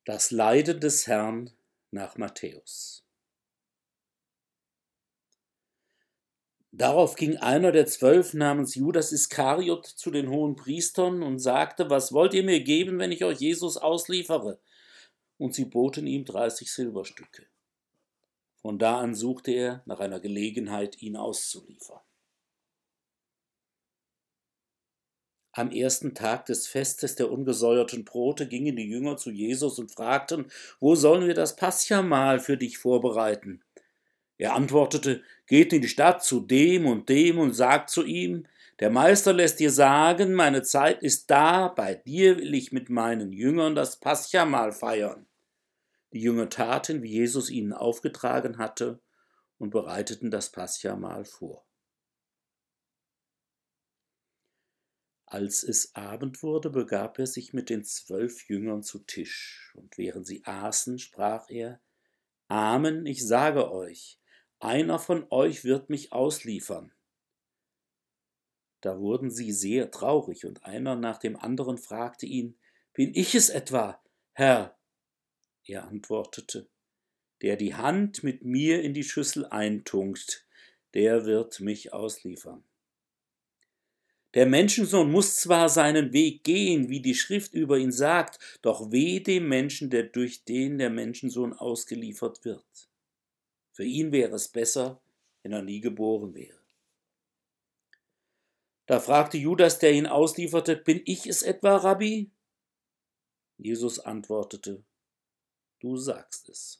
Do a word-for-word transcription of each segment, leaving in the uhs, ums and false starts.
Das Leiden des Herrn nach Matthäus. Darauf ging einer der Zwölf namens Judas Iskariot zu den Hohenpriestern und sagte: Was wollt ihr mir geben, wenn ich euch Jesus ausliefere? Und sie boten ihm dreißig Silberstücke. Von da an suchte er nach einer Gelegenheit, ihn auszuliefern. Am ersten Tag des Festes der ungesäuerten Brote gingen die Jünger zu Jesus und fragten: Wo sollen wir das Paschamahl für dich vorbereiten? Er antwortete: Geht in die Stadt zu dem und dem und sagt zu ihm: Der Meister lässt dir sagen, meine Zeit ist da, bei dir will ich mit meinen Jüngern das Paschamahl feiern. Die Jünger taten, wie Jesus ihnen aufgetragen hatte, und bereiteten das Paschamahl vor. Als es Abend wurde, begab er sich mit den zwölf Jüngern zu Tisch, und während sie aßen, sprach er: Amen, ich sage euch, einer von euch wird mich ausliefern. Da wurden sie sehr traurig, und einer nach dem anderen fragte ihn: Bin ich es etwa, Herr? Er antwortete: Der die Hand mit mir in die Schüssel eintunkt, der wird mich ausliefern. Der Menschensohn muss zwar seinen Weg gehen, wie die Schrift über ihn sagt, doch weh dem Menschen, der durch den der Menschensohn ausgeliefert wird. Für ihn wäre es besser, wenn er nie geboren wäre. Da fragte Judas, der ihn auslieferte: Bin ich es etwa, Rabbi? Jesus antwortete: Du sagst es.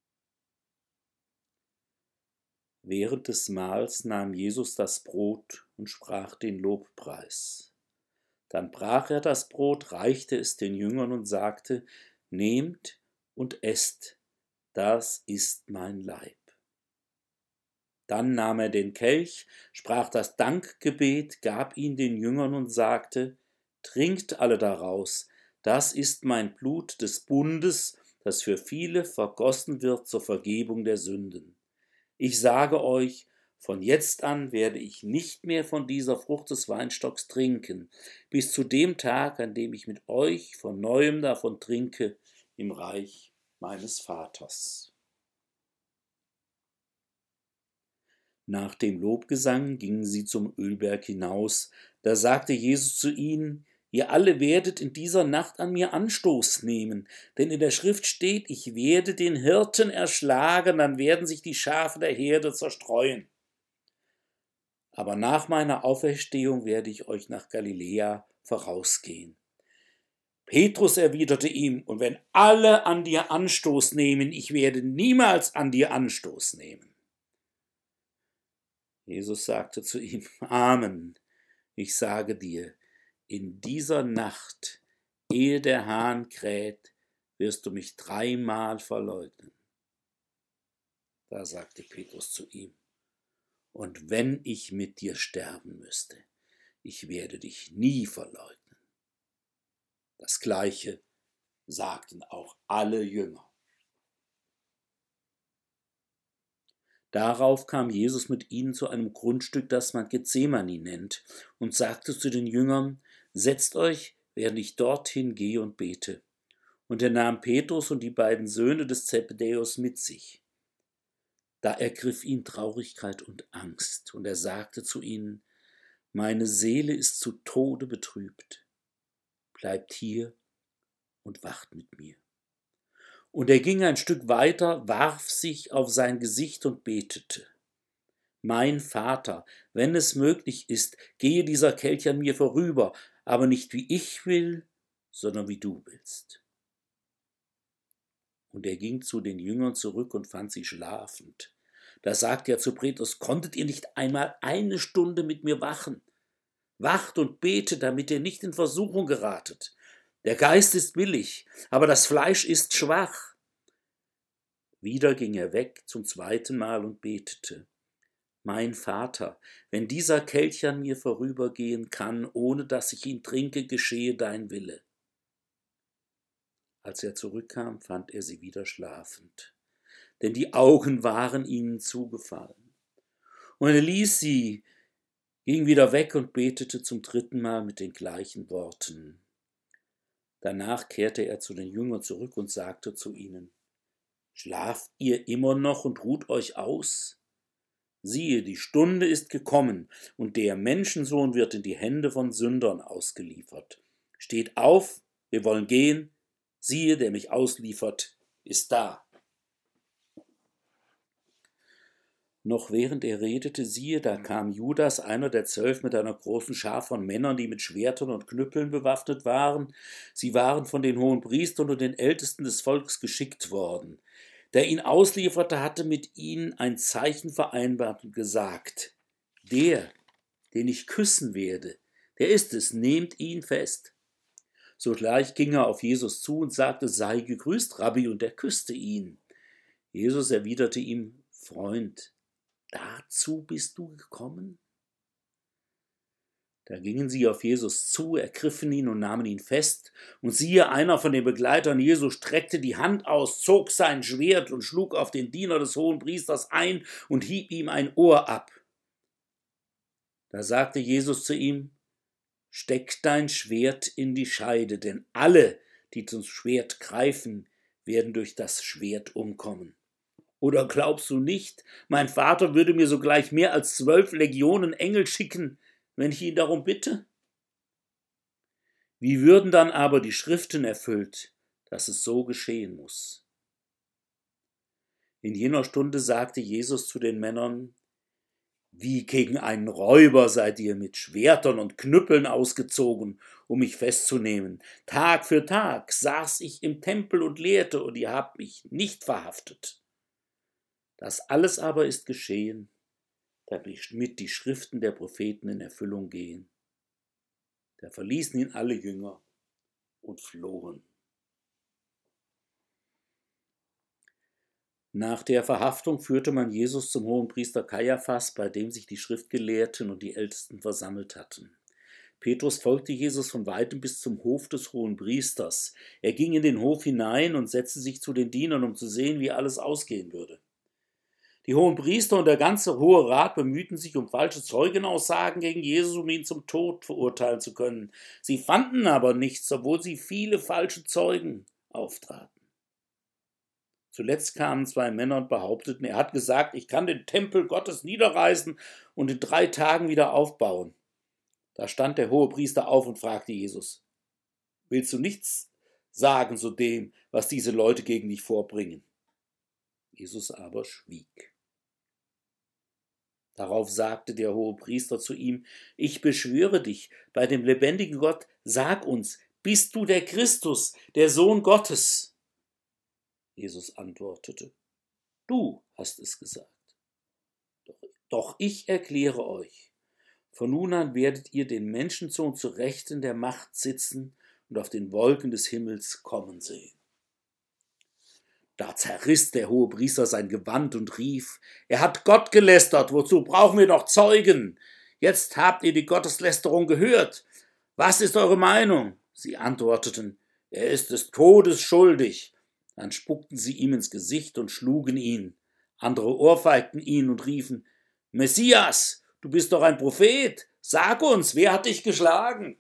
Während des Mahls nahm Jesus das Brot und sprach den Lobpreis. Dann brach er das Brot, reichte es den Jüngern und sagte: Nehmt und esst, das ist mein Leib. Dann nahm er den Kelch, sprach das Dankgebet, gab ihn den Jüngern und sagte: Trinkt alle daraus, das ist mein Blut des Bundes, das für viele vergossen wird zur Vergebung der Sünden. Ich sage euch, von jetzt an werde ich nicht mehr von dieser Frucht des Weinstocks trinken, bis zu dem Tag, an dem ich mit euch von neuem davon trinke im Reich meines Vaters. Nach dem Lobgesang gingen sie zum Ölberg hinaus. Da sagte Jesus zu ihnen: Ihr alle werdet in dieser Nacht an mir Anstoß nehmen, denn in der Schrift steht: Ich werde den Hirten erschlagen, dann werden sich die Schafe der Herde zerstreuen. Aber nach meiner Auferstehung werde ich euch nach Galiläa vorausgehen. Petrus erwiderte ihm: Und wenn alle an dir Anstoß nehmen, ich werde niemals an dir Anstoß nehmen. Jesus sagte zu ihm: Amen, ich sage dir, in dieser Nacht, ehe der Hahn kräht, wirst du mich dreimal verleugnen. Da sagte Petrus zu ihm: Und wenn ich mit dir sterben müsste, ich werde dich nie verleugnen. Das Gleiche sagten auch alle Jünger. Darauf kam Jesus mit ihnen zu einem Grundstück, das man Gethsemane nennt, und sagte zu den Jüngern: Setzt euch, während ich dorthin gehe und bete. Und er nahm Petrus und die beiden Söhne des Zebedäus mit sich. Da ergriff ihn Traurigkeit und Angst, und er sagte zu ihnen: Meine Seele ist zu Tode betrübt. Bleibt hier und wacht mit mir. Und er ging ein Stück weiter, warf sich auf sein Gesicht und betete: Mein Vater, wenn es möglich ist, gehe dieser Kelch an mir vorüber, aber nicht wie ich will, sondern wie du willst. Und er ging zu den Jüngern zurück und fand sie schlafend. Da sagte er zu Petrus: Konntet ihr nicht einmal eine Stunde mit mir wachen? Wacht und betet, damit ihr nicht in Versuchung geratet. Der Geist ist willig, aber das Fleisch ist schwach. Wieder ging er weg zum zweiten Mal und betete: Mein Vater, wenn dieser Kelch an mir vorübergehen kann, ohne dass ich ihn trinke, geschehe dein Wille. Als er zurückkam, fand er sie wieder schlafend, denn die Augen waren ihnen zugefallen. Und er ließ sie, ging wieder weg und betete zum dritten Mal mit den gleichen Worten. Danach kehrte er zu den Jüngern zurück und sagte zu ihnen: Schlaft ihr immer noch und ruht euch aus? Siehe, die Stunde ist gekommen, und der Menschensohn wird in die Hände von Sündern ausgeliefert. Steht auf, wir wollen gehen. Siehe, der mich ausliefert, ist da. Noch während er redete, siehe, da kam Judas, einer der zwölf, mit einer großen Schar von Männern, die mit Schwertern und Knüppeln bewaffnet waren. Sie waren von den Hohenpriestern und den Ältesten des Volks geschickt worden. Der ihn auslieferte, hatte mit ihnen ein Zeichen vereinbart und gesagt: Der, den ich küssen werde, der ist es, nehmt ihn fest. Sogleich ging er auf Jesus zu und sagte: Sei gegrüßt, Rabbi, und er küsste ihn. Jesus erwiderte ihm: Freund, dazu bist du gekommen? Da gingen sie auf Jesus zu, ergriffen ihn und nahmen ihn fest. Und siehe, einer von den Begleitern Jesu streckte die Hand aus, zog sein Schwert und schlug auf den Diener des Hohenpriesters ein und hieb ihm ein Ohr ab. Da sagte Jesus zu ihm: Steck dein Schwert in die Scheide, denn alle, die zum Schwert greifen, werden durch das Schwert umkommen. Oder glaubst du nicht, mein Vater würde mir sogleich mehr als zwölf Legionen Engel schicken, wenn ich ihn darum bitte? Wie würden dann aber die Schriften erfüllt, dass es so geschehen muss? In jener Stunde sagte Jesus zu den Männern: Wie gegen einen Räuber seid ihr mit Schwertern und Knüppeln ausgezogen, um mich festzunehmen. Tag für Tag saß ich im Tempel und lehrte, und ihr habt mich nicht verhaftet. Das alles aber ist geschehen, damit die Schriften der Propheten in Erfüllung gehen. Da verließen ihn alle Jünger und flohen. Nach der Verhaftung führte man Jesus zum Hohenpriester Kaiaphas, bei dem sich die Schriftgelehrten und die Ältesten versammelt hatten. Petrus folgte Jesus von weitem bis zum Hof des Hohenpriesters. Er ging in den Hof hinein und setzte sich zu den Dienern, um zu sehen, wie alles ausgehen würde. Die Hohenpriester und der ganze Hohe Rat bemühten sich um falsche Zeugenaussagen gegen Jesus, um ihn zum Tod verurteilen zu können. Sie fanden aber nichts, obwohl sie viele falsche Zeugen auftraten. Zuletzt kamen zwei Männer und behaupteten, er hat gesagt, ich kann den Tempel Gottes niederreißen und in drei Tagen wieder aufbauen. Da stand der Hohepriester auf und fragte Jesus: Willst du nichts sagen zu dem, was diese Leute gegen dich vorbringen? Jesus aber schwieg. Darauf sagte der Hohepriester zu ihm: Ich beschwöre dich bei dem lebendigen Gott, sag uns, bist du der Christus, der Sohn Gottes? Jesus antwortete: Du hast es gesagt. Doch, doch ich erkläre euch, von nun an werdet ihr den Menschensohn zu Rechten der Macht sitzen und auf den Wolken des Himmels kommen sehen. Da zerriss der Hohepriester sein Gewand und rief: Er hat Gott gelästert, wozu brauchen wir noch Zeugen? Jetzt habt ihr die Gotteslästerung gehört. Was ist eure Meinung? Sie antworteten: Er ist des Todes schuldig. Dann spuckten sie ihm ins Gesicht und schlugen ihn. Andere ohrfeigten ihn und riefen: Messias, du bist doch ein Prophet. Sag uns, wer hat dich geschlagen?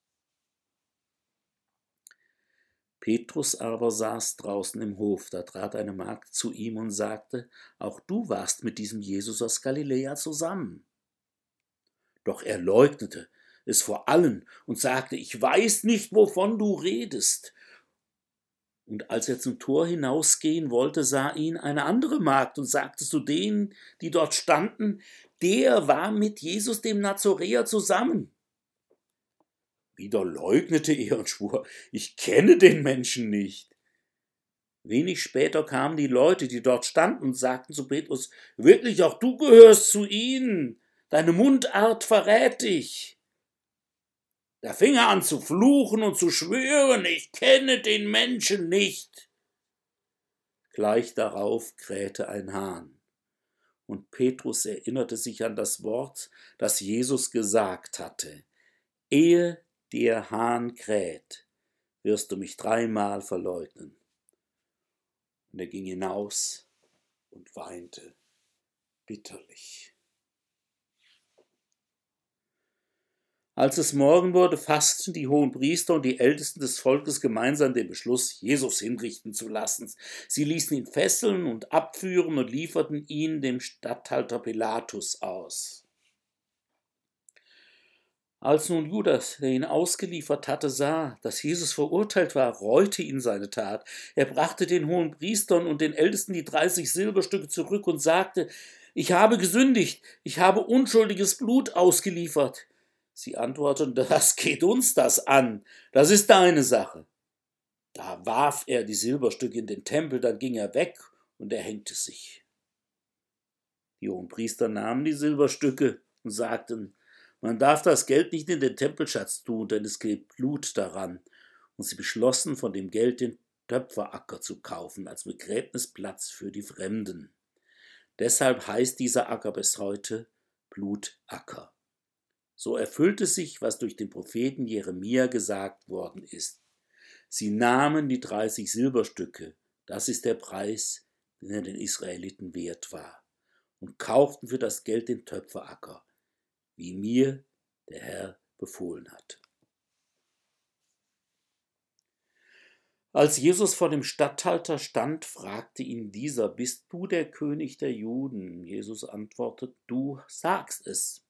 Petrus aber saß draußen im Hof. Da trat eine Magd zu ihm und sagte: Auch du warst mit diesem Jesus aus Galiläa zusammen. Doch er leugnete es vor allen und sagte: Ich weiß nicht, wovon du redest. Und als er zum Tor hinausgehen wollte, sah ihn eine andere Magd und sagte zu denen, die dort standen: Der war mit Jesus dem Nazoräer zusammen. Wieder leugnete er und schwur: Ich kenne den Menschen nicht. Wenig später kamen die Leute, die dort standen, und sagten zu Petrus: Wirklich, auch du gehörst zu ihnen. Deine Mundart verrät dich. Da fing er an zu fluchen und zu schwören: Ich kenne den Menschen nicht. Gleich darauf krähte ein Hahn. Und Petrus erinnerte sich an das Wort, das Jesus gesagt hatte: Ehe der Hahn kräht, wirst du mich dreimal verleugnen. Und er ging hinaus und weinte bitterlich. Als es Morgen wurde, fassten die Hohenpriester und die Ältesten des Volkes gemeinsam den Beschluss, Jesus hinrichten zu lassen. Sie ließen ihn fesseln und abführen und lieferten ihn dem Statthalter Pilatus aus. Als nun Judas, der ihn ausgeliefert hatte, sah, dass Jesus verurteilt war, reute ihn seine Tat. Er brachte den Hohenpriestern und den Ältesten die dreißig Silberstücke zurück und sagte, ich habe gesündigt, ich habe unschuldiges Blut ausgeliefert. Sie antworteten, was geht uns das an? Das ist deine Sache. Da warf er die Silberstücke in den Tempel, dann ging er weg und er hängte sich. Die Hohenpriester nahmen die Silberstücke und sagten, man darf das Geld nicht in den Tempelschatz tun, denn es geht Blut daran. Und sie beschlossen, von dem Geld den Töpferacker zu kaufen, als Begräbnisplatz für die Fremden. Deshalb heißt dieser Acker bis heute Blutacker. So erfüllte sich, was durch den Propheten Jeremia gesagt worden ist. Sie nahmen die dreißig Silberstücke, das ist der Preis, den er den Israeliten wert war, und kauften für das Geld den Töpferacker, wie mir der Herr befohlen hat. Als Jesus vor dem Statthalter stand, fragte ihn dieser, bist du der König der Juden? Jesus antwortet, du sagst es.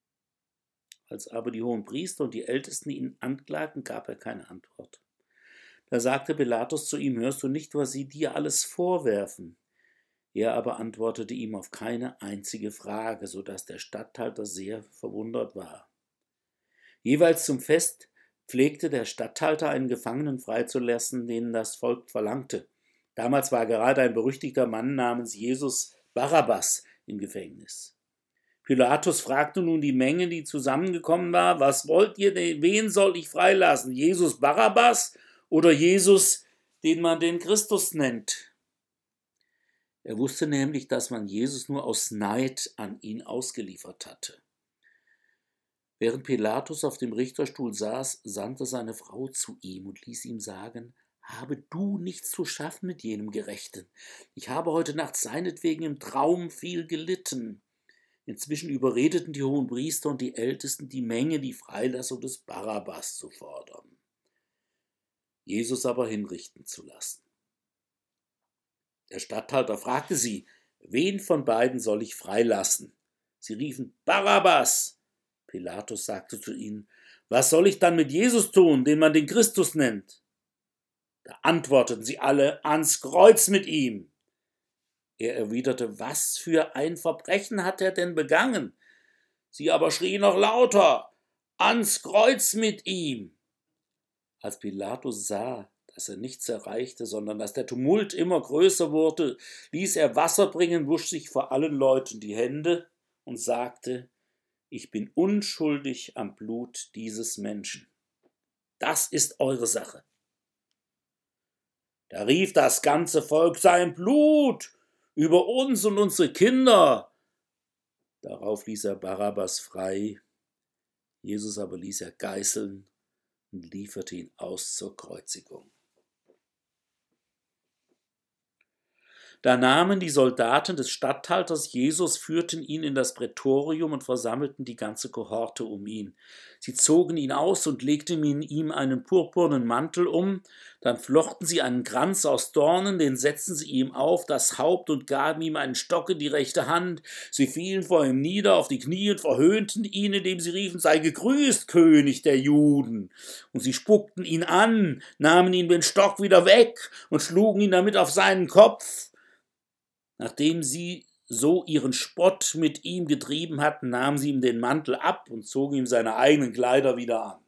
Als aber die Hohenpriester und die Ältesten ihn anklagten, gab er keine Antwort. Da sagte Pilatus zu ihm, hörst du nicht, was sie dir alles vorwerfen? Er aber antwortete ihm auf keine einzige Frage, so dass der Statthalter sehr verwundert war. Jeweils zum Fest pflegte der Statthalter einen Gefangenen freizulassen, den das Volk verlangte. Damals war gerade ein berüchtigter Mann namens Jesus Barabbas im Gefängnis. Pilatus fragte nun die Menge, die zusammengekommen war, was wollt ihr, wen soll ich freilassen, Jesus Barabbas oder Jesus, den man den Christus nennt? Er wusste nämlich, dass man Jesus nur aus Neid an ihn ausgeliefert hatte. Während Pilatus auf dem Richterstuhl saß, sandte seine Frau zu ihm und ließ ihm sagen, habe du nichts zu schaffen mit jenem Gerechten. Ich habe heute Nacht seinetwegen im Traum viel gelitten. Inzwischen überredeten die Hohenpriester und die Ältesten die Menge, die Freilassung des Barabbas zu fordern, Jesus aber hinrichten zu lassen. Der Statthalter fragte sie, wen von beiden soll ich freilassen? Sie riefen, Barabbas! Pilatus sagte zu ihnen, was soll ich dann mit Jesus tun, den man den Christus nennt? Da antworteten sie alle, ans Kreuz mit ihm. Er erwiderte, was für ein Verbrechen hat er denn begangen? Sie aber schrien noch lauter, ans Kreuz mit ihm. Als Pilatus sah, dass er nichts erreichte, sondern dass der Tumult immer größer wurde, ließ er Wasser bringen, wusch sich vor allen Leuten die Hände und sagte, ich bin unschuldig am Blut dieses Menschen. Das ist eure Sache. Da rief das ganze Volk, sein Blut über uns und unsere Kinder. Darauf ließ er Barabbas frei, Jesus aber ließ er geißeln und lieferte ihn aus zur Kreuzigung. Da nahmen die Soldaten des Statthalters Jesus, führten ihn in das Prätorium und versammelten die ganze Kohorte um ihn. Sie zogen ihn aus und legten ihm einen purpurnen Mantel um, dann flochten sie einen Kranz aus Dornen, den setzten sie ihm auf das Haupt und gaben ihm einen Stock in die rechte Hand. Sie fielen vor ihm nieder auf die Knie und verhöhnten ihn, indem sie riefen, sei gegrüßt, König der Juden. Und sie spuckten ihn an, nahmen ihm den Stock wieder weg und schlugen ihn damit auf seinen Kopf. Nachdem sie so ihren Spott mit ihm getrieben hatten, nahmen sie ihm den Mantel ab und zogen ihm seine eigenen Kleider wieder an.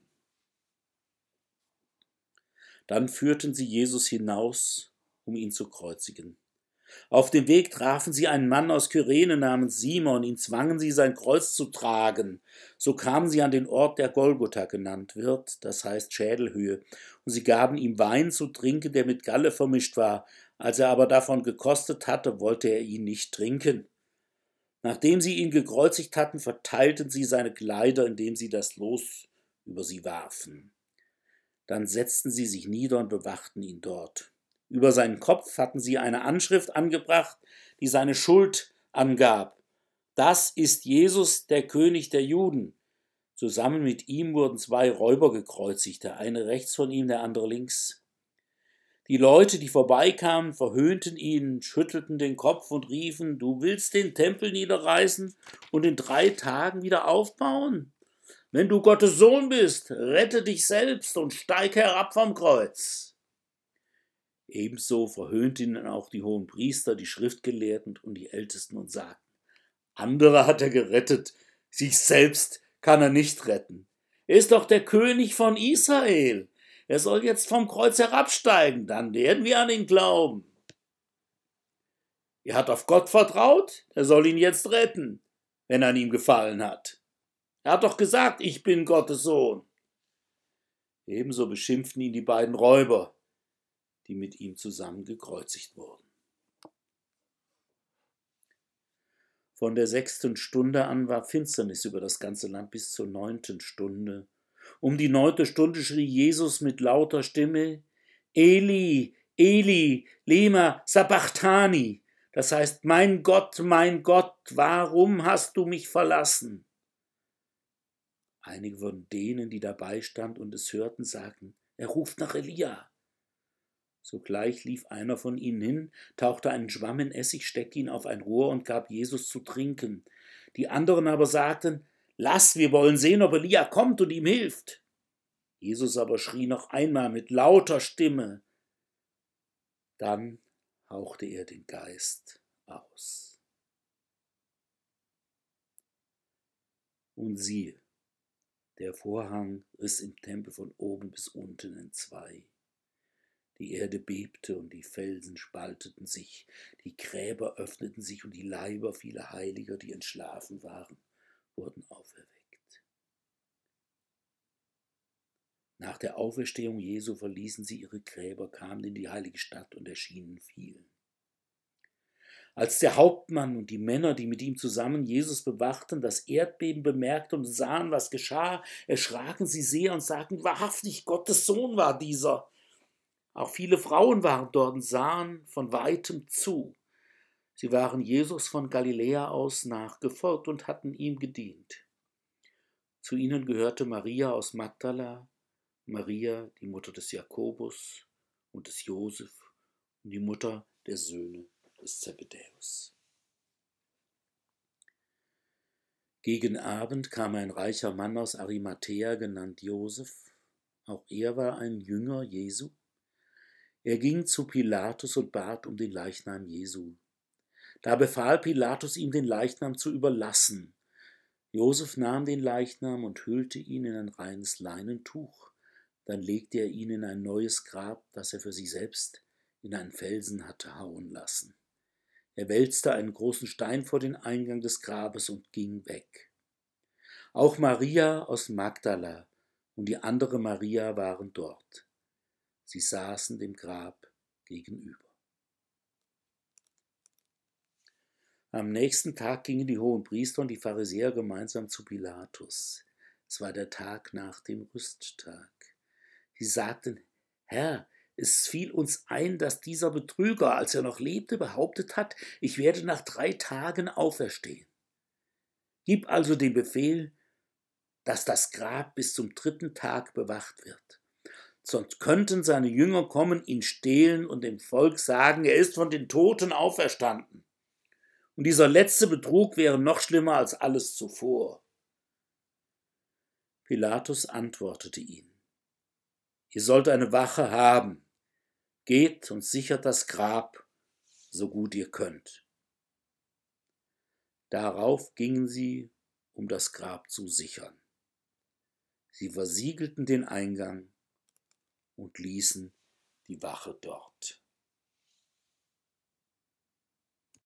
Dann führten sie Jesus hinaus, um ihn zu kreuzigen. Auf dem Weg trafen sie einen Mann aus Kyrene namens Simon, ihn zwangen sie, sein Kreuz zu tragen. So kamen sie an den Ort, der Golgotha genannt wird, das heißt Schädelhöhe, und sie gaben ihm Wein zu trinken, der mit Galle vermischt war. Als er aber davon gekostet hatte, wollte er ihn nicht trinken. Nachdem sie ihn gekreuzigt hatten, verteilten sie seine Kleider, indem sie das Los über sie warfen. Dann setzten sie sich nieder und bewachten ihn dort. Über seinen Kopf hatten sie eine Anschrift angebracht, die seine Schuld angab. Das ist Jesus, der König der Juden. Zusammen mit ihm wurden zwei Räuber gekreuzigt, der eine rechts von ihm, der andere links. Die Leute, die vorbeikamen, verhöhnten ihn, schüttelten den Kopf und riefen: Du willst den Tempel niederreißen und in drei Tagen wieder aufbauen? Wenn du Gottes Sohn bist, rette dich selbst und steig herab vom Kreuz. Ebenso verhöhnten ihn auch die Hohenpriester, die Schriftgelehrten und die Ältesten und sagten: Andere hat er gerettet, sich selbst kann er nicht retten. Er ist doch der König von Israel. Er soll jetzt vom Kreuz herabsteigen, dann werden wir an ihn glauben. Er hat auf Gott vertraut, er soll ihn jetzt retten, wenn er an ihm gefallen hat. Er hat doch gesagt, ich bin Gottes Sohn. Ebenso beschimpften ihn die beiden Räuber, die mit ihm zusammen gekreuzigt wurden. Von der sechsten Stunde an war Finsternis über das ganze Land bis zur neunten Stunde. Um die neunte Stunde schrie Jesus mit lauter Stimme: Eli, Eli, lema sabachthani. Das heißt: Mein Gott, mein Gott, warum hast du mich verlassen? Einige von denen, die dabei standen und es hörten, sagten: Er ruft nach Elia. Sogleich lief einer von ihnen hin, tauchte einen Schwamm in Essig, steckte ihn auf ein Rohr und gab Jesus zu trinken. Die anderen aber sagten: Lass, wir wollen sehen, ob Elia kommt und ihm hilft. Jesus aber schrie noch einmal mit lauter Stimme. Dann hauchte er den Geist aus. Und siehe, der Vorhang riss im Tempel von oben bis unten entzwei. Die Erde bebte und die Felsen spalteten sich, die Gräber öffneten sich und die Leiber vieler Heiliger, die entschlafen waren, wurden auferweckt. Nach der Auferstehung Jesu verließen sie ihre Gräber, kamen in die heilige Stadt und erschienen vielen. Als der Hauptmann und die Männer, die mit ihm zusammen Jesus bewachten, das Erdbeben bemerkten und sahen, was geschah, erschraken sie sehr und sagten: Wahrhaftig, Gottes Sohn war dieser. Auch viele Frauen waren dort und sahen von weitem zu. Sie waren Jesus von Galiläa aus nachgefolgt und hatten ihm gedient. Zu ihnen gehörte Maria aus Magdala, Maria, die Mutter des Jakobus und des Josef und die Mutter der Söhne des Zebedäus. Gegen Abend kam ein reicher Mann aus Arimathäa, genannt Josef. Auch er war ein Jünger Jesu. Er ging zu Pilatus und bat um den Leichnam Jesu. Da befahl Pilatus ihm, den Leichnam zu überlassen. Josef nahm den Leichnam und hüllte ihn in ein reines Leinentuch. Dann legte er ihn in ein neues Grab, das er für sich selbst in einen Felsen hatte hauen lassen. Er wälzte einen großen Stein vor den Eingang des Grabes und ging weg. Auch Maria aus Magdala und die andere Maria waren dort. Sie saßen dem Grab gegenüber. Am nächsten Tag gingen die Hohenpriester und die Pharisäer gemeinsam zu Pilatus. Es war der Tag nach dem Rüsttag. Sie sagten: Herr, es fiel uns ein, dass dieser Betrüger, als er noch lebte, behauptet hat, ich werde nach drei Tagen auferstehen. Gib also den Befehl, dass das Grab bis zum dritten Tag bewacht wird. Sonst könnten seine Jünger kommen, ihn stehlen und dem Volk sagen, er ist von den Toten auferstanden. Und dieser letzte Betrug wäre noch schlimmer als alles zuvor. Pilatus antwortete ihnen: Ihr sollt eine Wache haben. Geht und sichert das Grab, so gut ihr könnt. Darauf gingen sie, um das Grab zu sichern. Sie versiegelten den Eingang und ließen die Wache dort.